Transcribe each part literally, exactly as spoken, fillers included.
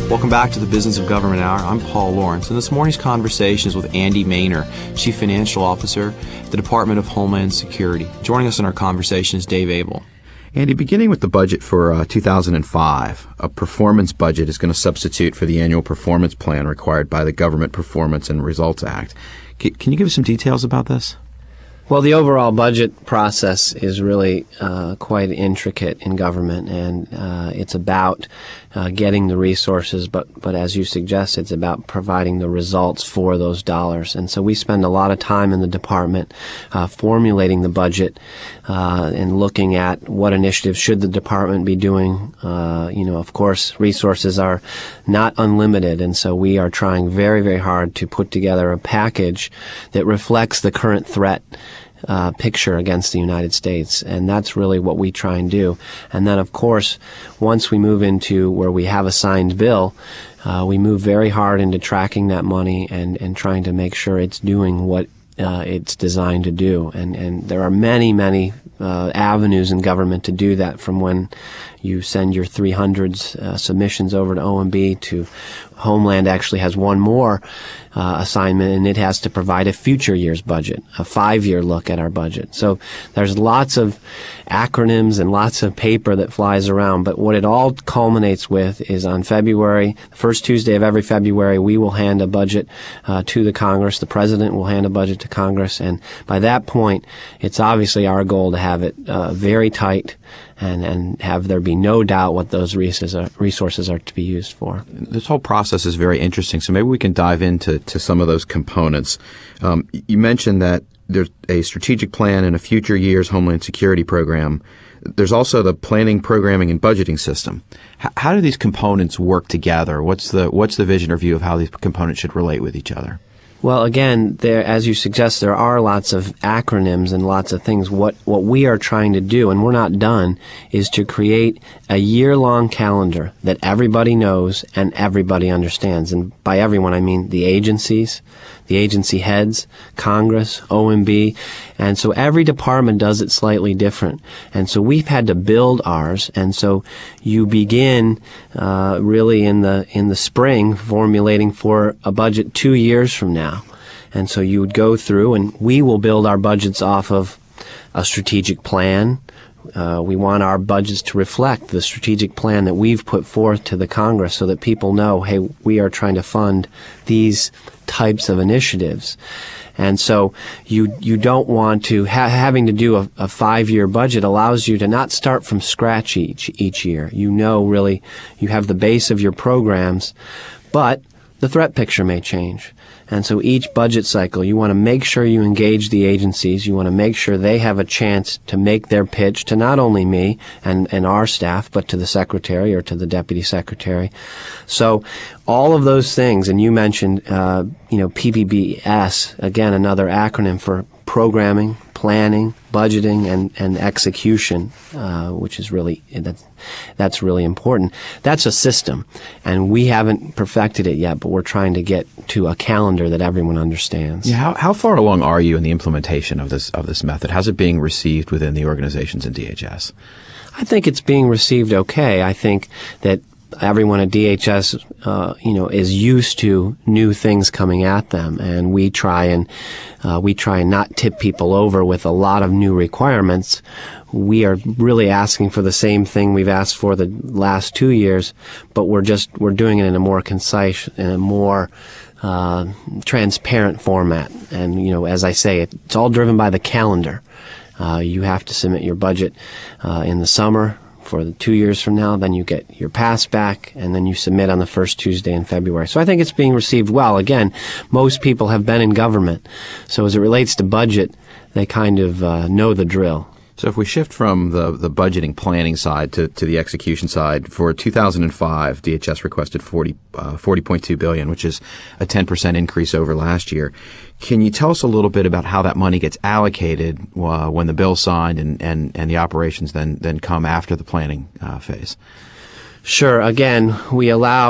Welcome back to the Business of Government Hour. I'm Paul Lawrence, and this morning's conversation is with Andy Maynor, Chief Financial Officer at the Department of Homeland Security. Joining us in our conversation is Dave Abel. Andy, beginning with the budget for uh, two thousand five, a performance budget is going to substitute for the annual performance plan required by the Government Performance and Results Act. C- can you give us some details about this? Well, the overall budget process is really uh, quite intricate in government, and uh, it's about uh, getting the resources, but, but as you suggest, it's about providing the results for those dollars. And so we spend a lot of time in the department uh, formulating the budget uh, and looking at what initiatives should the department be doing. Uh, you know, of course, resources are not unlimited, and so we are trying very, very hard to put together a package that reflects the current threat Uh, picture against the United States, and that's really what we try and do. And then, of course, once we move into where we have a signed bill, uh, we move very hard into tracking that money and, and trying to make sure it's doing what uh, it's designed to do. And, and there are many, many uh, avenues in government to do that, from when you send your three hundred uh, submissions over to O M B to Homeland actually has one more uh, assignment, and it has to provide a future year's budget, a five-year look at our budget. So there's lots of acronyms and lots of paper that flies around, but what it all culminates with is on February, the first Tuesday of every February, we will hand a budget uh, to the Congress. The President will hand a budget to Congress, and by that point, it's obviously our goal to have it uh, very tight and, and have there be no doubt what those resources are, resources are to be used for. This whole process is very interesting, so maybe we can dive into to some of those components. Um, you mentioned that there's a strategic plan and a future year's Homeland Security program. There's also the planning, programming, and budgeting system. H- how do these components work together? What's the what's the vision or view of how these components should relate with each other? Well, again, there, as you suggest, there are lots of acronyms and lots of things. What what we are trying to do, and we're not done, is to create a year-long calendar that everybody knows and everybody understands. And by everyone, I mean the agencies, the agency heads, Congress, O M B, and so every department does it slightly different. And so we've had to build ours, and so you begin uh, really in the in the spring formulating for a budget two years from now. And so you would go through, and we will build our budgets off of a strategic plan. Uh, we want our budgets to reflect the strategic plan that we've put forth to the Congress so that people know, hey, we are trying to fund these types of initiatives. And so you you don't want to, ha- having to do a, a five-year budget allows you to not start from scratch each each year. You know, really, you have the base of your programs, but the threat picture may change. And so each budget cycle, you want to make sure you engage the agencies. You want to make sure they have a chance to make their pitch to not only me and, and our staff, but to the secretary or to the deputy secretary. So all of those things, and you mentioned, uh, you know, P P B S, again, another acronym for programming, planning, budgeting, and, and execution, uh, which is really, that's, that's really important. That's a system, and we haven't perfected it yet, but we're trying to get to a calendar that everyone understands. Yeah, how, how far along are you in the implementation of this of this method? How's it being received within the organizations in D H S? I think it's being received okay. I think that everyone at D H S, uh, you know, is used to new things coming at them, and we try and uh, we try and not tip people over with a lot of new requirements. We are really asking for the same thing we've asked for the last two years, but we're just we're doing it in a more concise, in a more uh, transparent format. And you know, as I say, it's all driven by the calendar. Uh, you have to submit your budget uh, in the summer for the two years from now, then you get your pass back, and then you submit on the first Tuesday in February. So I think it's being received well. Again, most people have been in government, so as it relates to budget, they kind of uh, know the drill. So if we shift from the, the budgeting planning side to, to the execution side, for two thousand five, D H S requested forty, uh, forty point two billion dollars, which is a ten percent increase over last year. Can you tell us a little bit about how that money gets allocated uh, when the bill's signed and, and, and the operations then, then come after the planning uh, phase? Sure. Again, we allow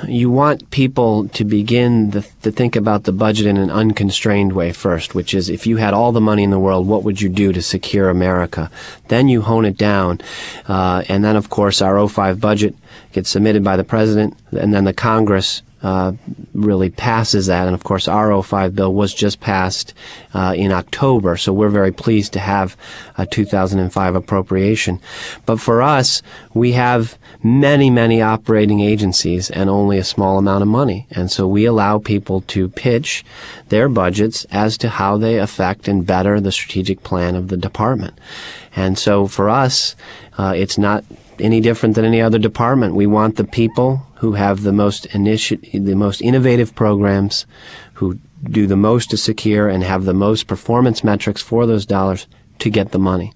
you want people to begin the, to think about the budget in an unconstrained way first, which is if you had all the money in the world, what would you do to secure America? Then you hone it down, uh, and then of course our oh five budget gets submitted by the President, and then the Congress Uh, really passes that. And of course, our oh five bill was just passed uh, in October, so we're very pleased to have a two thousand five appropriation. But for us, we have many, many operating agencies and only a small amount of money. And so we allow people to pitch their budgets as to how they affect and better the strategic plan of the department. And so for us, uh, it's not any different than any other department. We want the people who have the most initi- the most innovative programs, who do the most to secure and have the most performance metrics for those dollars to get the money.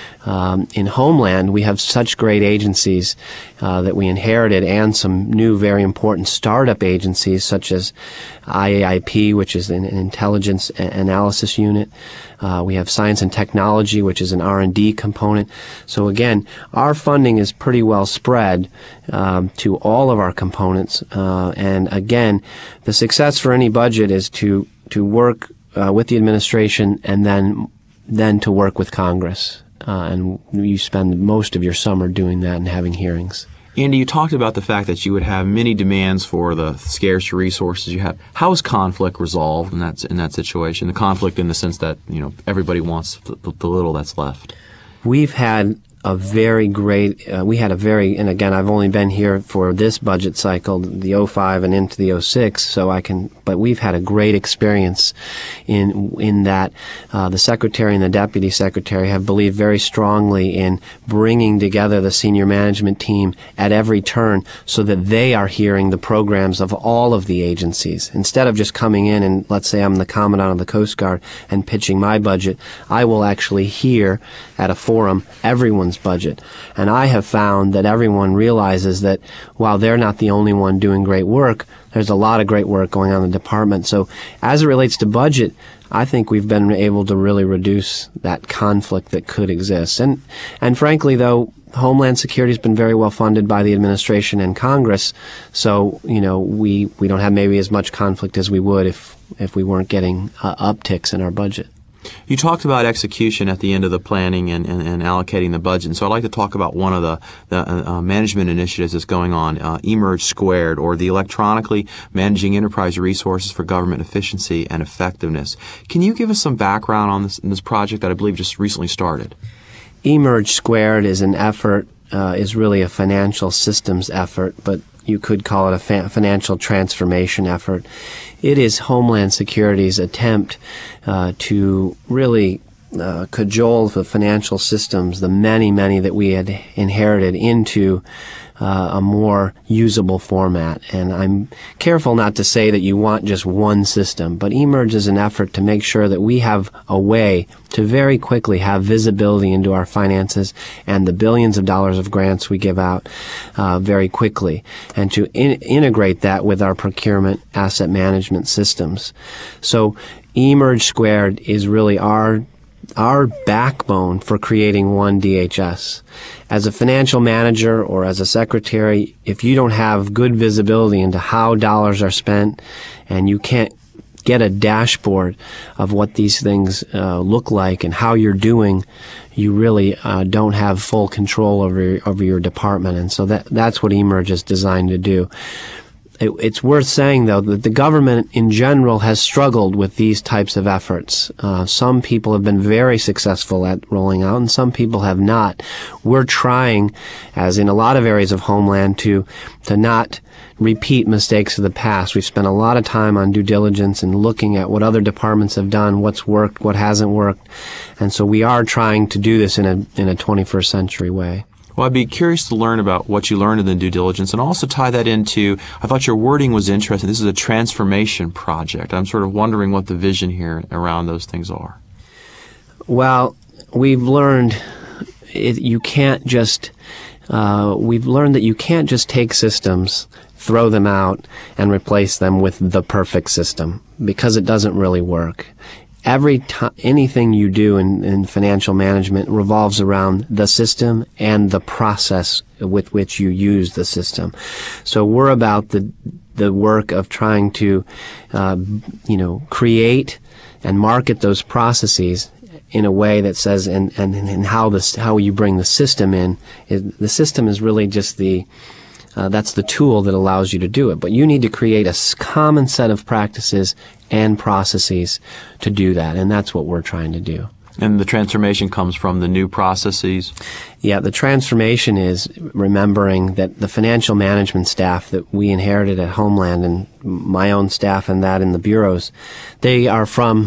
Um, in Homeland, we have such great agencies uh, that we inherited, and some new very important startup agencies such as I A I P, which is an, an intelligence a- analysis unit. Uh, we have Science and Technology, which is an R and D component. So again, our funding is pretty well spread um, to all of our components. Uh, and again, the success for any budget is to to work uh, with the administration and then then to work with Congress. Uh, and you spend most of your summer doing that and having hearings. Andy, you talked about the fact that you would have many demands for the scarce resources you have. How is conflict resolved in that in that situation? The conflict in the sense that, you know, everybody wants the, the little that's left. We've had a very great, uh, we had a very, and again, I've only been here for this budget cycle, the oh five and into the oh six, so I can, but we've had a great experience in in that uh, the Secretary and the Deputy Secretary have believed very strongly in bringing together the senior management team at every turn so that they are hearing the programs of all of the agencies. Instead of just coming in and, let's say I'm the Commandant of the Coast Guard and pitching my budget, I will actually hear at a forum everyone's budget. And I have found that everyone realizes that while they're not the only one doing great work, there's a lot of great work going on in the department. So as it relates to budget, I think we've been able to really reduce that conflict that could exist. And and frankly, though, Homeland Security has been very well funded by the administration and Congress, so you know we, we don't have maybe as much conflict as we would if if we weren't getting uh, upticks in our budget. You talked about execution at the end of the planning and, and, and allocating the budget. And so I'd like to talk about one of the, the uh, management initiatives that's going on, uh, eMERGE Squared, or the Electronically Managing Enterprise Resources for Government Efficiency and Effectiveness. Can you give us some background on this, this project that I believe just recently started? eMERGE Squared is an effort, uh, is really a financial systems effort, but you could call it a fa- financial transformation effort. It is Homeland Security's attempt uh, to really uh, cajole the financial systems, the many, many that we had inherited, into uh, a more usable format. And I'm careful not to say that you want just one system, but eMERGE is an effort to make sure that we have a way to very quickly have visibility into our finances and the billions of dollars of grants we give out uh, very quickly, and to in- integrate that with our procurement asset management systems. So eMERGE Squared is really our our backbone for creating one D H S. As a financial manager or as a secretary, if you don't have good visibility into how dollars are spent and you can't get a dashboard of what these things uh, look like and how you're doing, you really uh, don't have full control over your, over your department. And so that that's what eMERGE is designed to do. It, it's worth saying, though, that the government in general has struggled with these types of efforts. Uh, some people have been very successful at rolling out, and some people have not. We're trying, as in a lot of areas of Homeland, to to not repeat mistakes of the past. We've spent a lot of time on due diligence and looking at what other departments have done, what's worked, what hasn't worked, and so we are trying to do this in a in a twenty-first century way. Well, I'd be curious to learn about what you learned in the due diligence and also tie that into, I thought your wording was interesting. This is a transformation project. I'm sort of wondering what the vision here around those things are. Well, we've learned it, you can't just, uh, we've learned that you can't just take systems, throw them out, and replace them with the perfect system, because it doesn't really work. Every time, anything you do in, in financial management revolves around the system and the process with which you use the system. So we're about the the work of trying to, uh, you know, create and market those processes in a way that says, and, and, and how this, how you bring the system in. Is, the system is really just the, uh, that's the tool that allows you to do it. But you need to create a common set of practices and processes to do that, and that's what we're trying to do. And the transformation comes from the new processes? Yeah, the transformation is remembering that the financial management staff that we inherited at Homeland, and my own staff and that in the bureaus, they are from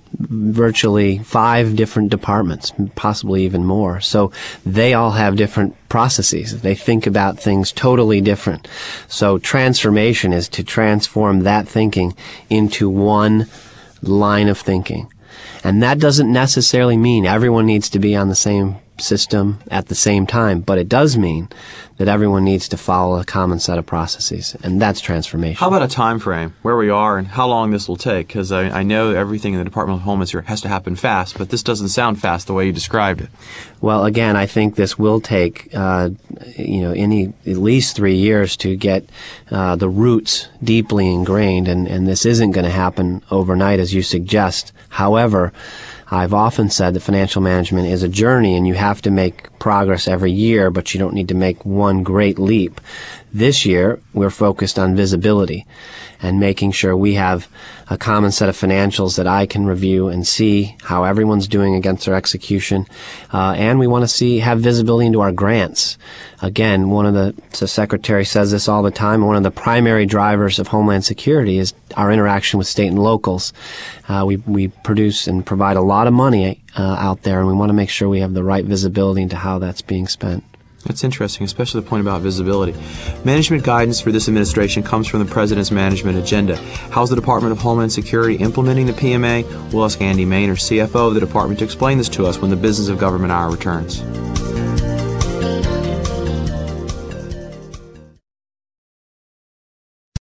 virtually five different departments, possibly even more. So they all have different processes. They think about things totally different. So transformation is to transform that thinking into one line of thinking. And that doesn't necessarily mean everyone needs to be on the same system at the same time, but it does mean that everyone needs to follow a common set of processes, and that's transformation. How about a time frame, where we are and how long this will take? Because I, I know everything in the Department of Homeland Security has to happen fast, but this doesn't sound fast the way you described it. Well, again, I think this will take, uh, you know, any at least three years to get uh, the roots deeply ingrained, and, and this isn't going to happen overnight, as you suggest. However, I've often said that financial management is a journey, and you have to make progress every year, but you don't need to make one great leap. This year, we're focused on visibility and making sure we have a common set of financials that I can review and see how everyone's doing against their execution. Uh, and we want to see, have visibility into our grants. Again, one of the, the Secretary says this all the time, one of the primary drivers of Homeland Security is our interaction with state and locals. Uh, we, we produce and provide a lot of money uh, out there, and we want to make sure we have the right visibility into how that's being spent. That's interesting, especially the point about visibility. Management guidance for this administration comes from the President's management agenda. How's the Department of Homeland Security implementing the P M A? We'll ask Andy Maynor, C F O of the department, to explain this to us when the Business of Government Hour returns.